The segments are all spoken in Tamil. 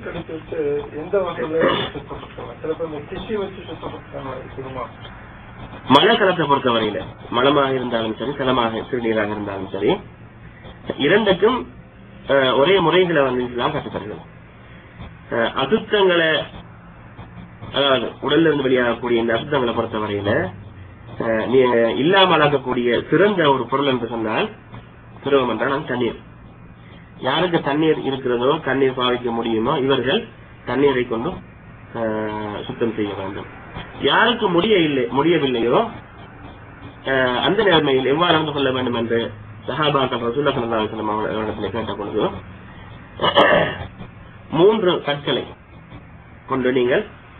கிடைச்சிட்டு எந்த வகையில சுத்தப்படுத்துவாங்க? சிலப்போ இந்த டிஷ்யூ வச்சு சுத்தப்படுத்துவாங்க. மலக்கலத்தை பொறுத்தவரையில மலமாக இருந்தாலும் சரி, சலமாக சிறுநீராக இருந்தாலும் சரி, இரண்டுக்கும் ஒரே முறைகளை தான் கட்டுப்படுகிறது. அசுத்தங்களை, அதாவது உடல்ல இருந்து வெளியாகக்கூடிய இந்த அசுத்தங்களை பொறுத்தவரையில நீங்க இல்லாமலாக்கக்கூடிய சிறந்த ஒரு பொருள் என்று சொன்னால் திரவம் என்றால் தண்ணீர். யாருக்கு தண்ணீர் இருக்கிறதோ, தண்ணீர் பாவிக்க முடியுமோ, இவர்கள் தண்ணீரை கொண்டு சுத்தம் செய்ய வேண்டும். யாருக்கு முடியவில்லையோ அந்த நிலைமையில் எவ்வாறு நடந்து கொள்ள வேண்டும் என்று சஹாபாக்கள் ரசூலுல்லாஹி ஸல்லல்லாஹு அலைஹி வஸல்லம் அவர்களிடத்தில் கேட்ட பொழுது 3 கற்களை கொண்டு நீங்கள்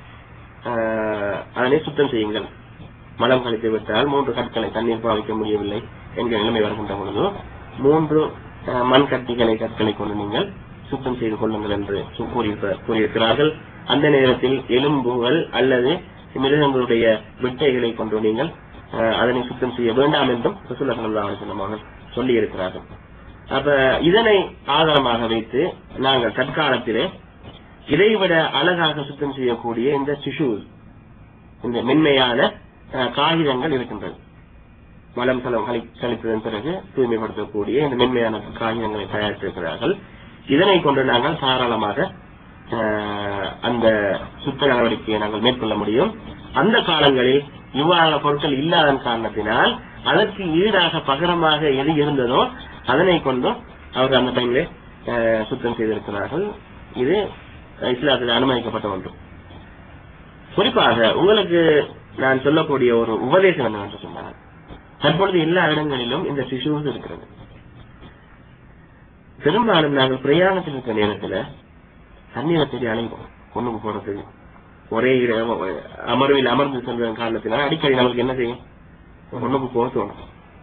அதனை சுத்தம் செய்யுங்கள். மலம் கழித்து விட்டால் 3 கற்களை, தண்ணீர் பாவிக்க முடியவில்லை என்கிற நிலைமை வருகின்ற பொழுது 3 மண் கற்களை கொண்டு நீங்கள் சுத்தம் செய்து கொள்ளுங்கள் என்று கூறியிருக்கிறார்கள். அந்த நேரத்தில் எலும்புகள் அல்லது மிருகங்களுடைய விட்டைகளை கொண்டு நீங்கள் அதனை சுத்தம் செய்ய வேண்டாம் என்றும் ரசூலுல்லாஹி ஸல்லல்லாஹு அலைஹி வஸல்லம் அவர்கள் சொல்லி இருக்கிறார்கள். அப்ப இதனை ஆதாரமாக வைத்து நாங்கள் தற்காலத்திலே இதைவிட அழகாக சுத்தம் செய்யக்கூடிய இந்த டிஷ்யூஸ், இந்த மென்மையான காகிதங்கள் இருக்கின்றது. மலம் சலம் கழித்ததன் பிறகு தூய்மைப்படுத்தக்கூடிய இந்த மென்மையான காகிதங்களை தயாரித்திருக்கிறார்கள். இதனை கொண்டு நாங்கள் தாராளமாக அந்த சுத்த நடவடிக்கையை நாங்கள் மேற்கொள்ள முடியும். அந்த காலங்களில் இவ்வாறான பொருட்கள் இல்லாத காரணத்தினால் அதற்கு ஈடாக பகரமாக எது இருந்ததோ அதனை கொண்டு அவர்கள் அந்த டைம்ல சுத்தம் செய்திருக்கிறார்கள். இது இஸ்லாத்தில் அனுமதிக்கப்பட்ட ஒன்று. குறிப்பாக உங்களுக்கு நான் சொல்லக்கூடிய ஒரு உபதேசம் என்னவென்று சொன்னார், தற்பொழுது எல்லா இடங்களிலும் இந்த டிஷ்யூஸ் இருக்கிறது. பெரும்பாலும் நாங்கள் பிரயாணத்தில் இருக்கிற நேரத்தில் தண்ணீரை தேடி அலைவோம். ஒண்ணுக்கு போறதுக்கு ஒரே அமர்வில் அமர்ந்து செல்வதன் காரணத்தினால் அடிக்கடி நமக்கு என்ன செய்யும், ஒண்ணுக்கு போக தோணும்.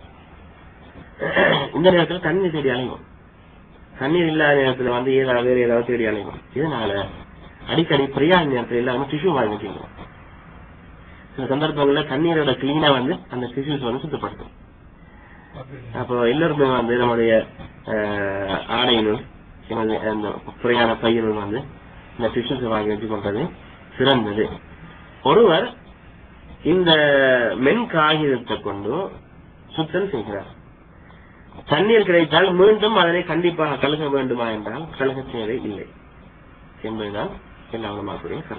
இந்த நேரத்தில் தண்ணீர் தேடி அலைவோம். தண்ணீர் இல்லாத நேரத்தில் வேற ஏதாவது தேடி அலைவோம். இதனால அடிக்கடி பிரயாண நேரத்தில் எல்லாருமே டிஷ்யூ வாங்கி வச்சுக்கிறோம். சில சந்தர்ப்பங்கள்ல தண்ணீரோட கிளீனா அந்த டிஷ்யூஸ் சுத்தப்படுத்தும். அப்போ எல்லாருமே நம்முடைய ஆடையினுள் அந்த பிரயாண பயிர்கள் இந்த டிஷ்யூஸ் வாங்கி வச்சுக்கொண்டது சிறந்தது. ஒருவர் இந்த மென் காகிதத்தை கொண்டு சுத்தம் செய்கிறார். தண்ணீர் கிடைத்தால் மீண்டும் அதனை கண்டிப்பாக கழுக வேண்டுமா என்றால் கழுக தேவை இல்லை என்பதுதான் எல்லா உலமாக்களுடைய கருத்து.